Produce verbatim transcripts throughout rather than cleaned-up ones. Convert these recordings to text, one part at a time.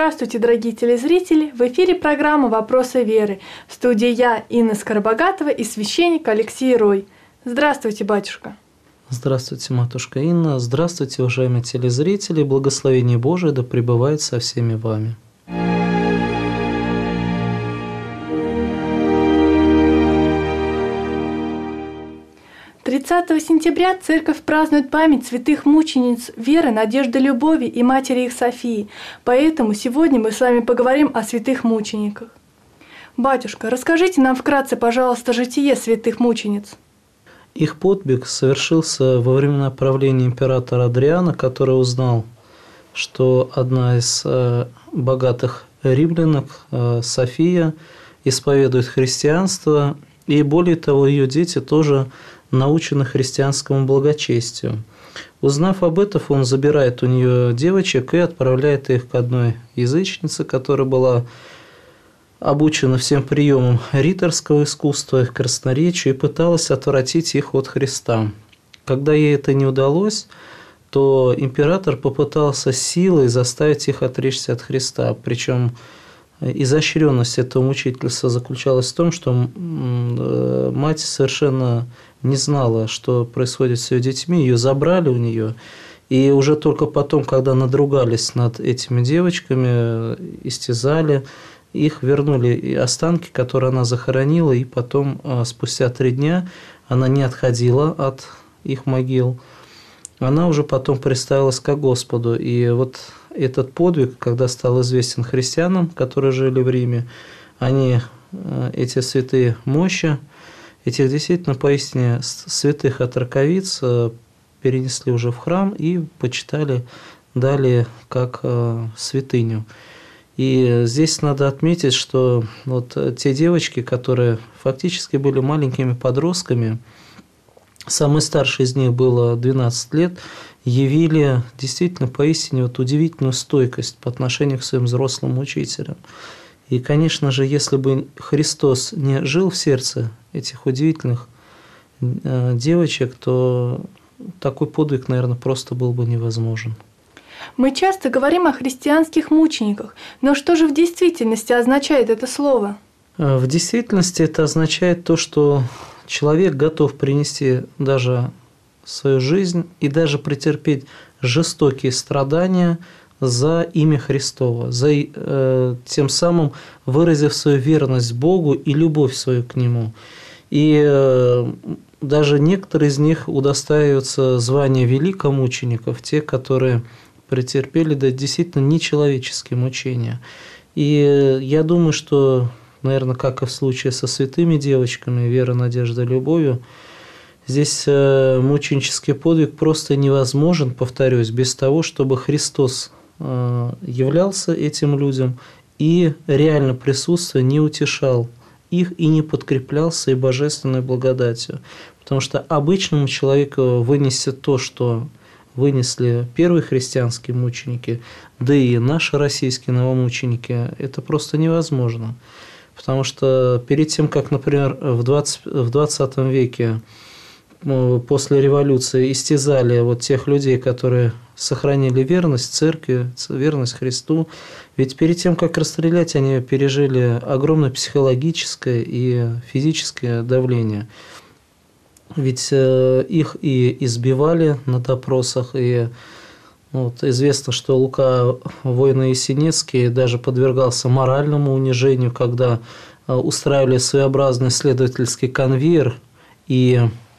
Здравствуйте, дорогие телезрители! В эфире программа «Вопросы веры». В студии я, Инна Скоробогатова, и священник Алексей Рой. Здравствуйте, батюшка! Здравствуйте, матушка Инна! Здравствуйте, уважаемые телезрители! Благословение Божие да пребывает со всеми вами! тридцатого сентября Церковь празднует память святых мучениц Веры, Надежды, Любови и матери их Софии. Поэтому сегодня мы с вами поговорим о святых мучениках. Батюшка, расскажите нам вкратце, пожалуйста, житие святых мучениц. Их подвиг совершился во времена правления императора Адриана, который узнал, что одна из богатых римлянок, София, исповедует христианство, и более того, ее дети тоже научены христианскому благочестию. Узнав об этом, он забирает у нее девочек и отправляет их к одной язычнице, которая была обучена всем приемам риторского искусства, красноречию, и пыталась отвратить их от Христа. Когда ей это не удалось, то император попытался силой заставить их отречься от Христа. Причем изощренность этого мучительства заключалась в том, что мать совершенно не знала, что происходит с ее детьми, ее забрали у нее, и уже только потом, когда надругались над этими девочками, истязали, их вернули останки, которые она захоронила, и потом, спустя три дня, она не отходила от их могил, она уже потом представилась ко Господу. И вот этот подвиг, когда стал известен христианам, которые жили в Риме, они, эти святые мощи, этих действительно поистине святых отроковиц перенесли уже в храм и почитали далее как святыню. И здесь надо отметить, что вот те девочки, которые фактически были маленькими подростками, самый старший из них было двенадцать лет, явили действительно поистине вот удивительную стойкость по отношению к своим взрослым учителям. И, конечно же, если бы Христос не жил в сердце этих удивительных девочек, то такой подвиг, наверное, просто был бы невозможен. Мы часто говорим о христианских мучениках, но что же в действительности означает это слово? В действительности это означает то, что человек готов принести даже свою жизнь и даже претерпеть жестокие страдания за имя Христово, за, э, тем самым выразив свою верность Богу и любовь свою к Нему. И э, даже некоторые из них удостаиваются звания великомучеников, те, которые претерпели да, действительно нечеловеческие мучения. И я думаю, что, наверное, как и в случае со святыми девочками, Вера, Надежда, Любовью, здесь мученический подвиг просто невозможен, повторюсь, без того, чтобы Христос являлся этим людям и реально присутствуя не утешал их и не подкреплялся и божественной благодатью. Потому что обычному человеку вынести то, что вынесли первые христианские мученики, да и наши российские новомученики, это просто невозможно. Потому что перед тем, как, например, в двадцатом веке после революции истязали вот тех людей, которые сохранили верность церкви, верность Христу, ведь перед тем, как расстрелять, они пережили огромное психологическое и физическое давление. Ведь их и избивали на допросах, и вот известно, что Лука Войно-Ясенецкий даже подвергался моральному унижению, когда устраивали своеобразный следовательский конвейер, и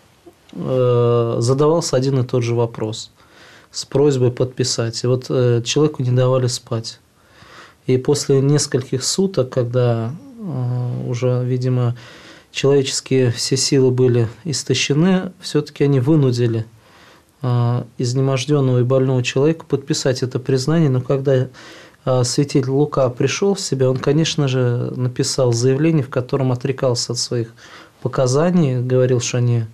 задавался один и тот же вопрос с просьбой подписать. И вот человеку не давали спать. И после нескольких суток, когда уже, видимо, человеческие все силы были истощены, все-таки они вынудили изнеможденного и больного человека подписать это признание. Но когда святитель Лука пришел в себя, он, конечно же, написал заявление, в котором отрекался от своих показаний, говорил, что они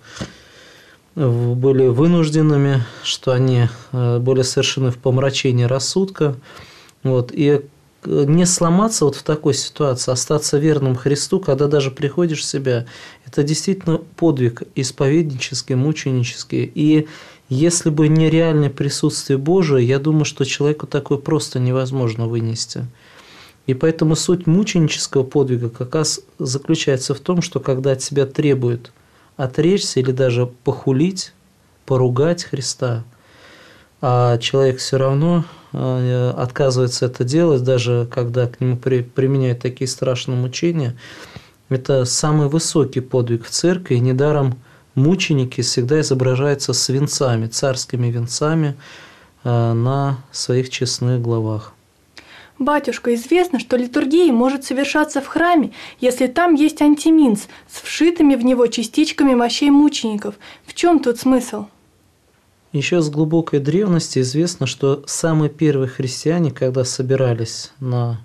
были вынужденными, что они были совершены в помрачении рассудка. Вот. И не сломаться вот в такой ситуации, остаться верным Христу, когда даже приходишь в себя, это действительно подвиг исповеднический, мученический. И если бы не реальное присутствие Божие, я думаю, что человеку такое просто невозможно вынести. И поэтому суть мученического подвига как раз заключается в том, что когда от тебя требуют отречься или даже похулить, поругать Христа, а человек все равно отказывается это делать, даже когда к нему применяют такие страшные мучения, это самый высокий подвиг в церкви, и недаром мученики всегда изображаются с венцами, царскими венцами на своих честных главах. Батюшка, известно, что литургия может совершаться в храме, если там есть антиминс с вшитыми в него частичками мощей мучеников. В чем тут смысл? Еще с глубокой древности известно, что самые первые христиане, когда собирались на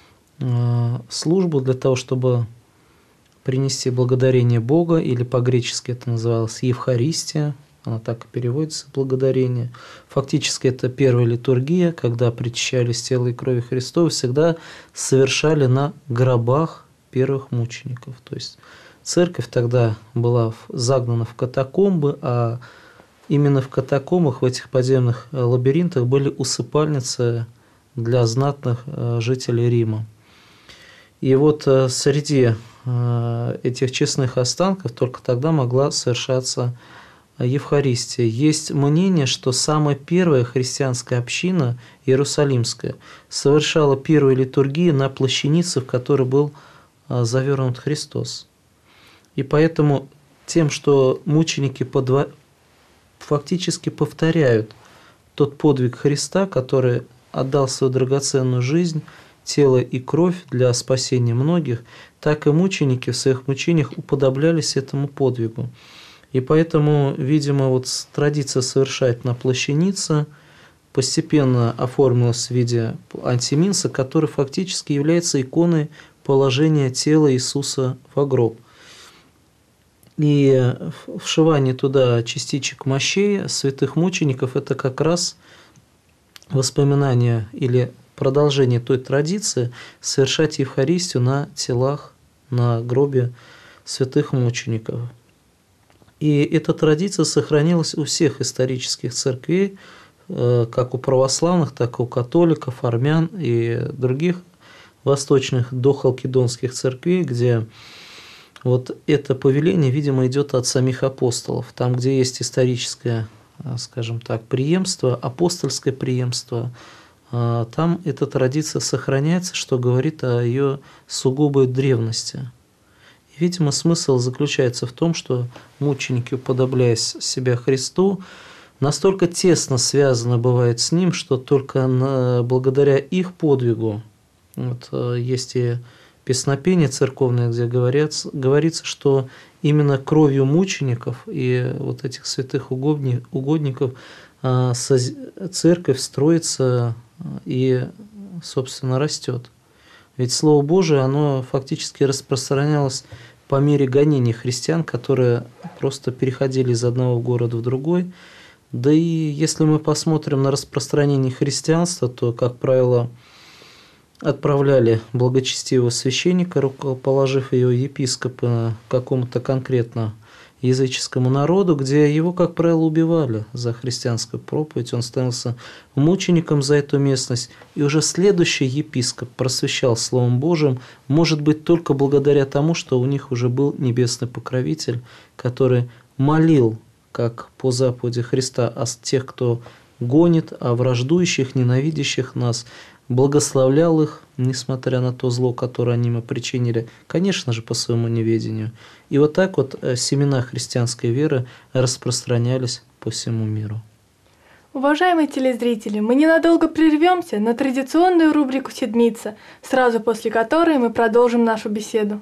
службу для того, чтобы принести благодарение Бога, или по-гречески это называлось Евхаристия, она так и переводится, благодарение. Фактически это первая литургия, когда причащались тела и крови Христова, всегда совершали на гробах первых мучеников. То есть церковь тогда была загнана в катакомбы, а именно в катакомбах, в этих подземных лабиринтах были усыпальницы для знатных жителей Рима. И вот среди этих честных останков только тогда могла совершаться Евхаристия. Есть мнение, что самая первая христианская община, Иерусалимская, совершала первую литургию на плащанице, в которой был завернут Христос. И поэтому тем, что мученики подва... фактически повторяют тот подвиг Христа, который отдал свою драгоценную жизнь, тело и кровь для спасения многих, так и мученики в своих мучениях уподоблялись этому подвигу. И поэтому, видимо, вот традиция совершать на плащанице постепенно оформилась в виде антиминса, который фактически является иконой положения тела Иисуса во гроб. И вшивание туда частичек мощей святых мучеников – это как раз воспоминание или продолжение той традиции совершать Евхаристию на телах, на гробе святых мучеников. И эта традиция сохранилась у всех исторических церквей, как у православных, так и у католиков, армян и других восточных дохалкидонских церквей, где вот это повеление, видимо, идет от самих апостолов. Там, где есть историческое, скажем так, преемство, апостольское преемство, там эта традиция сохраняется, что говорит о ее сугубой древности. И, видимо, смысл заключается в том, что мученики, уподобляясь себя Христу, настолько тесно связаны бывает с Ним, что только на, благодаря их подвигу, вот, есть и песнопение церковное, где говорят, говорится, что именно кровью мучеников и вот этих святых угодников церковь строится и, собственно, растет. Ведь Слово Божие, оно фактически распространялось по мере гонений христиан, которые просто переходили из одного города в другой. Да и если мы посмотрим на распространение христианства, то, как правило, отправляли благочестивого священника, рукоположив ее епископа какому-то конкретно языческому народу, где его, как правило, убивали за христианскую проповедь. Он становился мучеником за эту местность, и уже следующий епископ просвещал Словом Божиим, может быть, только благодаря тому, что у них уже был небесный покровитель, который молил, как по заповеди Христа, о тех, кто гонит, о враждующих, ненавидящих нас, благословлял их, несмотря на то зло, которое они ему причинили, конечно же, по своему неведению. И вот так вот семена христианской веры распространялись по всему миру. Уважаемые телезрители, мы ненадолго прервемся на традиционную рубрику «Седмица», сразу после которой мы продолжим нашу беседу.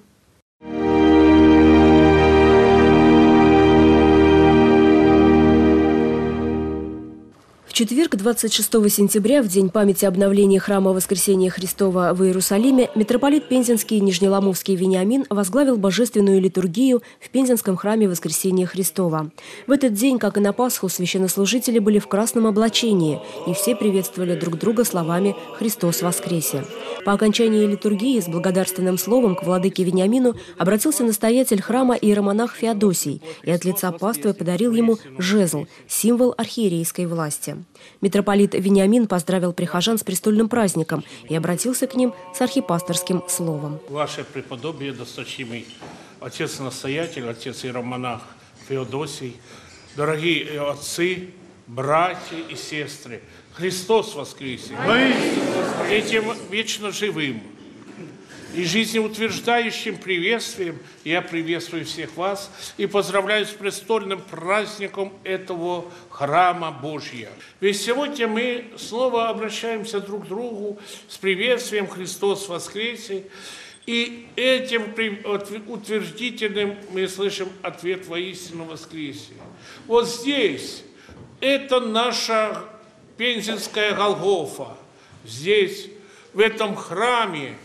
В В четверг, двадцать шестого сентября, в день памяти обновления храма Воскресения Христова в Иерусалиме, митрополит Пензенский и Нижнеломовский Вениамин возглавил божественную литургию в Пензенском храме Воскресения Христова. В этот день, как и на Пасху, священнослужители были в красном облачении, и все приветствовали друг друга словами «Христос воскресе». По окончании литургии с благодарственным словом к владыке Вениамину обратился настоятель храма иеромонах Феодосий и от лица паствы подарил ему жезл – символ архиерейской власти. Митрополит Вениамин поздравил прихожан с престольным праздником и обратился к ним с архипасторским словом. Ваше преподобие, досточтимый отец-настоятель, отец иеромонах Феодосий, дорогие отцы, братья и сестры, Христос воскресе! Этим вечно живым и жизнеутверждающим приветствием я приветствую всех вас и поздравляю с престольным праздником этого храма Божия. Ведь сегодня мы снова обращаемся друг к другу с приветствием «Христос воскресе», и этим утвердительным мы слышим ответ «Воистину воскресе». Вот здесь это наша Пензенская Голгофа. Здесь, в этом храме,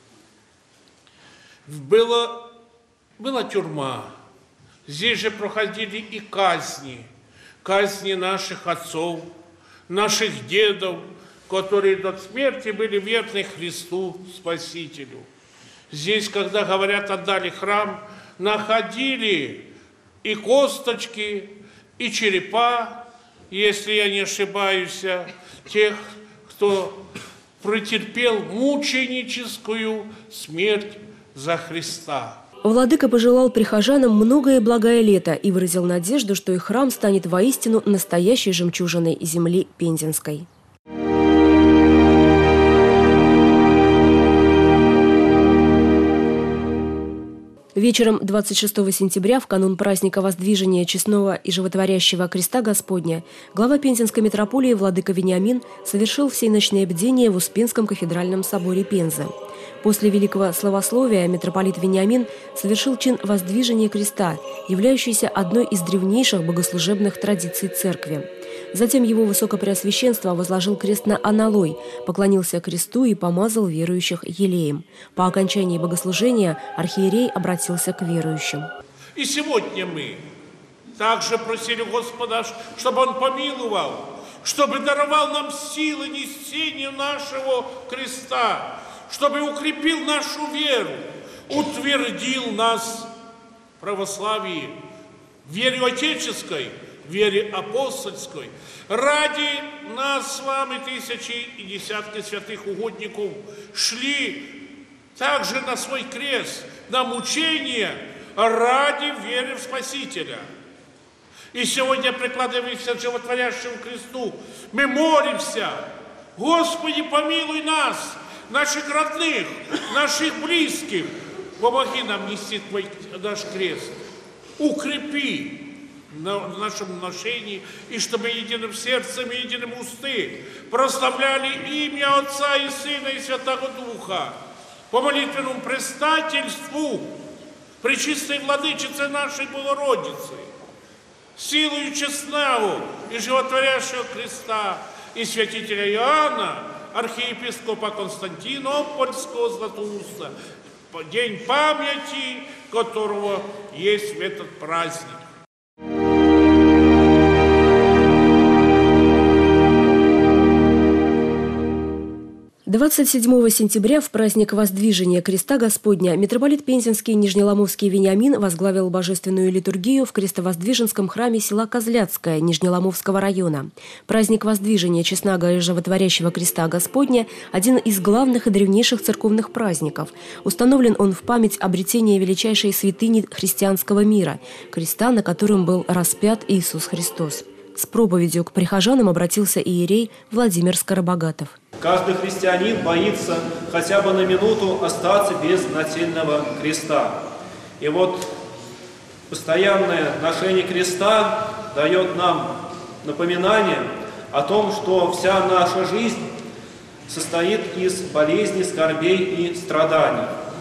была, была тюрьма. Здесь же проходили и казни. Казни наших отцов, наших дедов, которые до смерти были верны Христу Спасителю. Здесь, когда, говорят, отдали храм, находили и косточки, и черепа, если я не ошибаюсь, тех, кто претерпел мученическую смерть за Христа. Владыка пожелал прихожанам многое благое лето и выразил надежду, что их храм станет воистину настоящей жемчужиной земли Пензенской. Вечером двадцать шестого сентября, в канун праздника Воздвижения Честного и Животворящего Креста Господня, глава Пензенской митрополии владыка Вениамин совершил всеночное бдение в Успенском кафедральном соборе Пензы. После великого славословия митрополит Вениамин совершил чин воздвижения креста, являющийся одной из древнейших богослужебных традиций церкви. Затем его высокопреосвященство возложил крест на аналой, поклонился кресту и помазал верующих елеем. По окончании богослужения архиерей обратился к верующим. И сегодня мы также просили Господа, чтобы Он помиловал, чтобы даровал нам силы несению нашего креста, чтобы укрепил нашу веру, утвердил нас в православии, в вере отеческой, в вере апостольской. Ради нас с вами тысячи и десятки святых угодников шли также на свой крест, на мучение ради веры в Спасителя. И сегодня, прикладываясь к животворящему кресту, мы молимся: Господи, помилуй нас, наших родных, наших близких, помоги нам нести Твой наш крест, укрепи в нашем ношении, и чтобы единым сердцем и единым усты прославляли имя Отца и Сына и Святого Духа по молитвенному предстательству Пречистой Владычицы нашей Богородицы, силою честного и животворящего креста и святителя Иоанна, архиепископа Константинопольского Златоуста, день памяти которого есть в этот праздник. двадцать седьмого сентября в праздник Воздвижения Креста Господня митрополит Пензенский и Нижнеломовский Вениамин возглавил божественную литургию в крестовоздвиженском храме села Козляцкое Нижнеломовского района. Праздник Воздвижения Честного и Животворящего Креста Господня – один из главных и древнейших церковных праздников. Установлен он в память обретения величайшей святыни христианского мира – креста, на котором был распят Иисус Христос. С проповедью к прихожанам обратился иерей Владимир Скоробогатов. Каждый христианин боится хотя бы на минуту остаться без нательного креста. И вот постоянное ношение креста дает нам напоминание о том, что вся наша жизнь состоит из болезней, скорбей и страданий.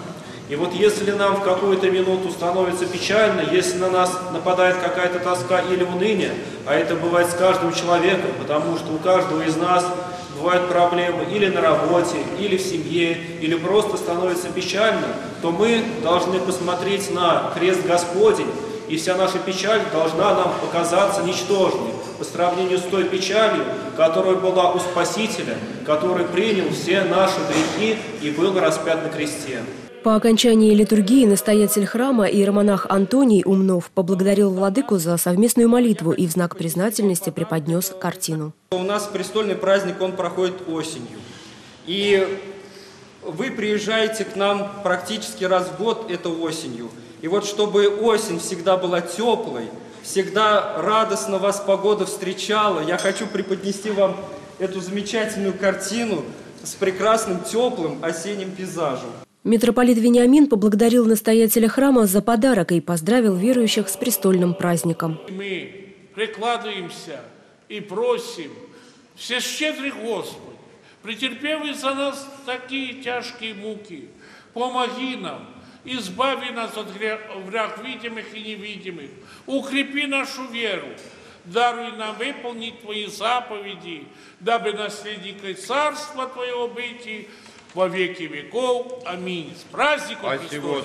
И вот если нам в какую-то минуту становится печально, если на нас нападает какая-то тоска или уныние, а это бывает с каждым человеком, потому что у каждого из нас бывают проблемы или на работе, или в семье, или просто становится печально, то мы должны посмотреть на крест Господень, и вся наша печаль должна нам показаться ничтожной по сравнению с той печалью, которая была у Спасителя, который принял все наши грехи и был распят на кресте. По окончании литургии настоятель храма иеромонах Антоний Умнов поблагодарил владыку за совместную молитву и в знак признательности преподнес картину. У нас престольный праздник, он проходит осенью. И вы приезжаете к нам практически раз в год, это осенью. И вот чтобы осень всегда была теплой, всегда радостно вас погода встречала, я хочу преподнести вам эту замечательную картину с прекрасным теплым осенним пейзажем. Митрополит Вениамин поблагодарил настоятеля храма за подарок и поздравил верующих с престольным праздником. Мы прикладываемся и просим, всещедрый Господь, претерпевый за нас такие тяжкие муки, помоги нам, избави нас от враг видимых и невидимых, укрепи нашу веру, даруй нам выполнить Твои заповеди, дабы наследникой Царства Твоего быть во веки веков. Аминь. С праздником Христовым!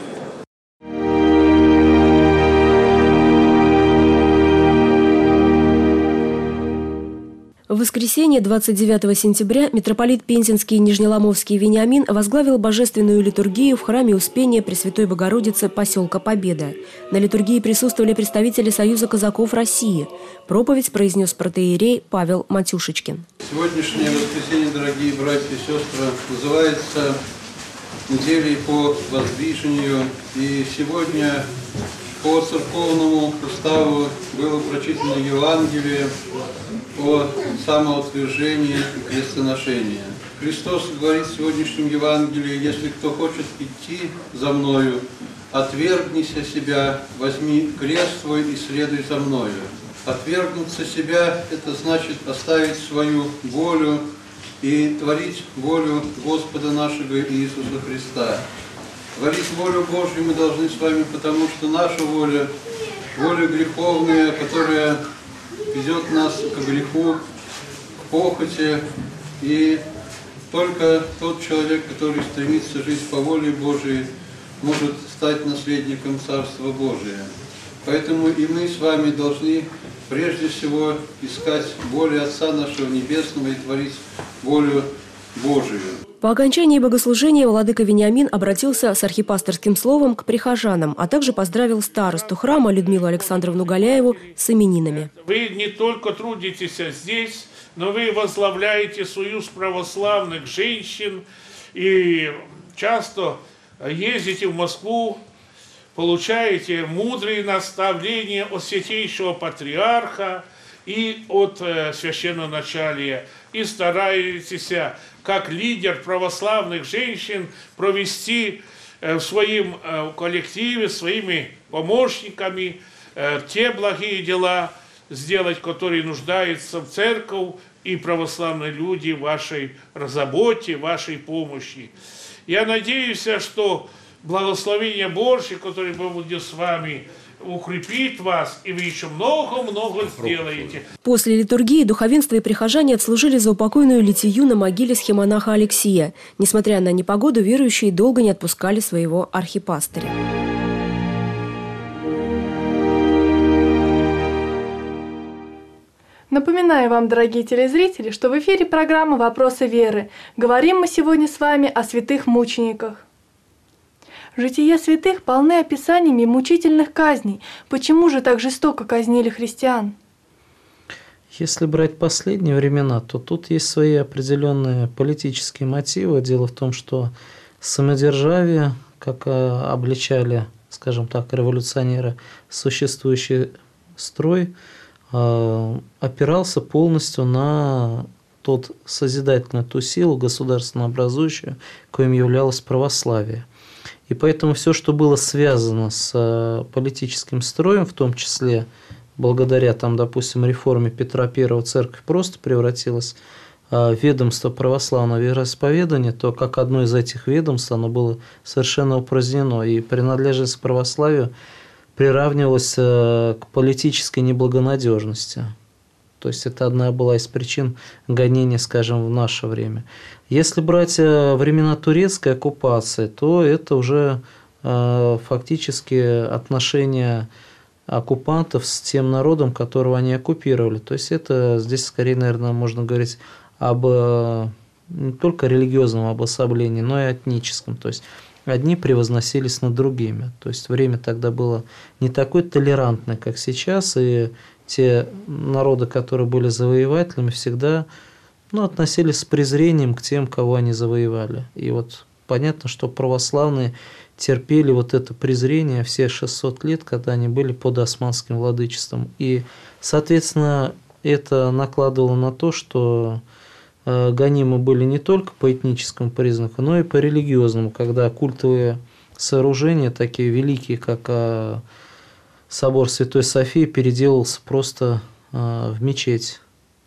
В воскресенье двадцать девятого сентября митрополит Пензенский и Нижнеломовский Вениамин возглавил божественную литургию в храме Успения Пресвятой Богородицы поселка Победа. На литургии присутствовали представители Союза казаков России. Проповедь произнес протоиерей Павел Матюшечкин. Сегодняшнее воскресенье, дорогие братья и сестры, называется неделей по воздвижению. И сегодня по церковному уставу было прочитано Евангелие о самоутверждении и крестоношении. Христос говорит в сегодняшнем Евангелии: если кто хочет идти за Мною, отвергнися себя, возьми крест свой и следуй за Мною. Отвергнуться себя – это значит оставить свою волю и творить волю Господа нашего Иисуса Христа. Творить волю Божью мы должны с вами, потому что наша воля, воля греховная, которая ведет нас к греху, к похоти, и только тот человек, который стремится жить по воле Божией, может стать наследником Царства Божия. Поэтому и мы с вами должны прежде всего искать волю Отца нашего Небесного и творить волю Божию. По окончании богослужения владыка Вениамин обратился с архипасторским словом к прихожанам, а также поздравил старосту храма Людмилу Александровну Галяеву с именинами. Вы не только трудитесь здесь, но вы возглавляете союз православных женщин и часто ездите в Москву, получаете мудрые наставления от святейшего патриарха и от э, священноначалия, и стараетесь, как лидер православных женщин, провести э, в своем э, коллективе, своими помощниками э, те благие дела сделать, которые нуждаются в церковь и православные люди в вашей заботе, вашей помощи. Я надеюсь, что благословение Божье, которое будет с вами, укрепит вас, и вы еще много-много сделаете. После литургии духовенство и прихожане отслужили за упокойную литию на могиле схемонаха Алексия. Несмотря на непогоду, верующие долго не отпускали своего архипастыря. Напоминаю вам, дорогие телезрители, что в эфире программа «Вопросы веры». Говорим мы сегодня с вами о святых мучениках. Жития святых полны описаниями мучительных казней. Почему же так жестоко казнили христиан? Если брать последние времена, то тут есть свои определенные политические мотивы. Дело в том, что самодержавие, как обличали, скажем так, революционеры, существующий строй, опирался полностью на тот созидательную, ту силу государственно-образующую, коим являлось православие. И поэтому все, что было связано с политическим строем, в том числе благодаря, там, допустим, реформе Петра Первого, церковь просто превратилась ведомство православного вероисповедания, то как одно из этих ведомств оно было совершенно упразднено, и принадлежность к православию приравнивалась к политической неблагонадежности. То есть это одна была из причин гонения, скажем, в наше время. Если брать времена турецкой оккупации, то это уже фактически отношения оккупантов с тем народом, которого они оккупировали. То есть это здесь скорее, наверное, можно говорить об не только религиозном обособлении, но и этническом. То есть одни превозносились над другими. То есть время тогда было не такое толерантное, как сейчас, и те народы, которые были завоевателями, всегда ну, относились с презрением к тем, кого они завоевали. И вот понятно, что православные терпели вот это презрение все шестьсот лет, когда они были под османским владычеством. И, соответственно, это накладывало на то, что гонимы были не только по этническому признаку, но и по религиозному, когда культовые сооружения, такие великие, как собор Святой Софии, переделался просто в мечеть.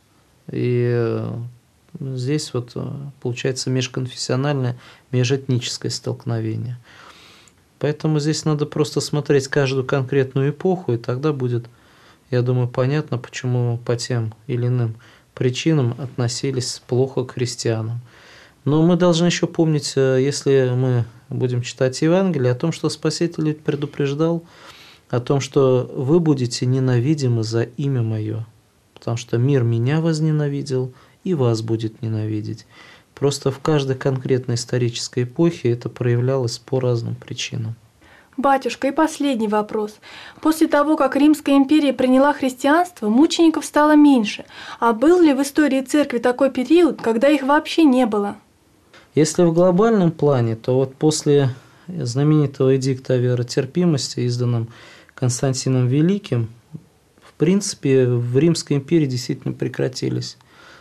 И здесь вот получается межконфессиональное, межэтническое столкновение. Поэтому здесь надо просто смотреть каждую конкретную эпоху, и тогда будет, я думаю, понятно, почему по тем или иным причинам относились плохо к христианам. Но мы должны еще помнить, если мы будем читать Евангелие, о том, что Спаситель предупреждал, о том, что вы будете ненавидимы за имя Мое, потому что мир Меня возненавидел и вас будет ненавидеть. Просто в каждой конкретной исторической эпохе это проявлялось по разным причинам. Батюшка, и последний вопрос. После того, как Римская империя приняла христианство, мучеников стало меньше. А был ли в истории церкви такой период, когда их вообще не было? Если в глобальном плане, то вот после знаменитого эдикта о веротерпимости, изданном Константином Великим, в принципе, в Римской империи действительно прекратились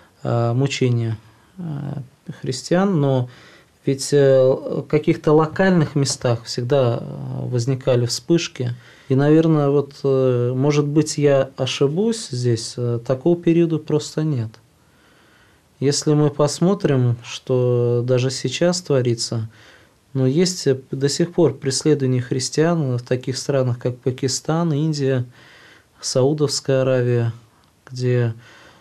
мучения христиан, но ведь в каких-то локальных местах всегда возникали вспышки. И, наверное, вот, может быть, я ошибусь здесь, такого периода просто нет. Если мы посмотрим, что даже сейчас творится, но есть до сих пор преследование христиан в таких странах, как Пакистан, Индия, Саудовская Аравия, где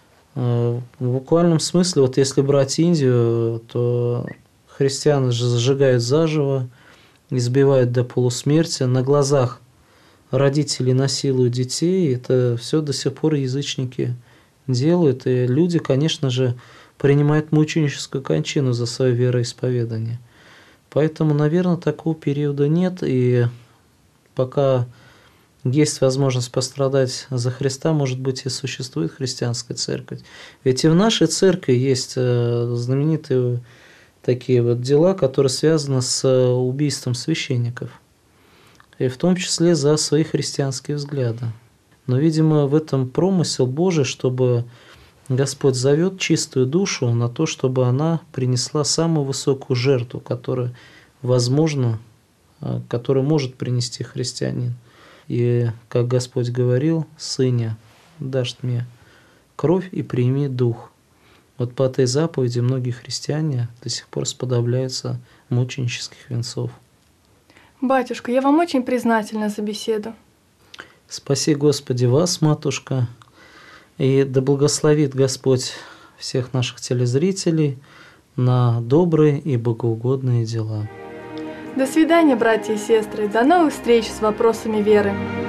в буквальном смысле, вот если брать Индию, то христиан зажигают заживо, избивают до полусмерти, на глазах родителей насилуют детей. Это все до сих пор язычники делают. И люди, конечно же, принимают мученическую кончину за свое вероисповедание. Поэтому, наверное, такого периода нет. И пока есть возможность пострадать за Христа, может быть, и существует христианская церковь. Ведь и в нашей церкви есть знаменитые такие вот дела, которые связаны с убийством священников, и в том числе за свои христианские взгляды. Но, видимо, в этом промысел Божий, чтобы Господь зовет чистую душу на то, чтобы она принесла самую высокую жертву, которая возможно, которую может принести христианин. И, как Господь говорил, «Сыне, дашь мне кровь и прими дух». Вот по этой заповеди многие христиане до сих пор сподобляются мученических венцов. Батюшка, я вам очень признательна за беседу. Спаси, Господи, вас, матушка, и да благословит Господь всех наших телезрителей на добрые и богоугодные дела. До свидания, братья и сестры. До новых встреч с вопросами веры.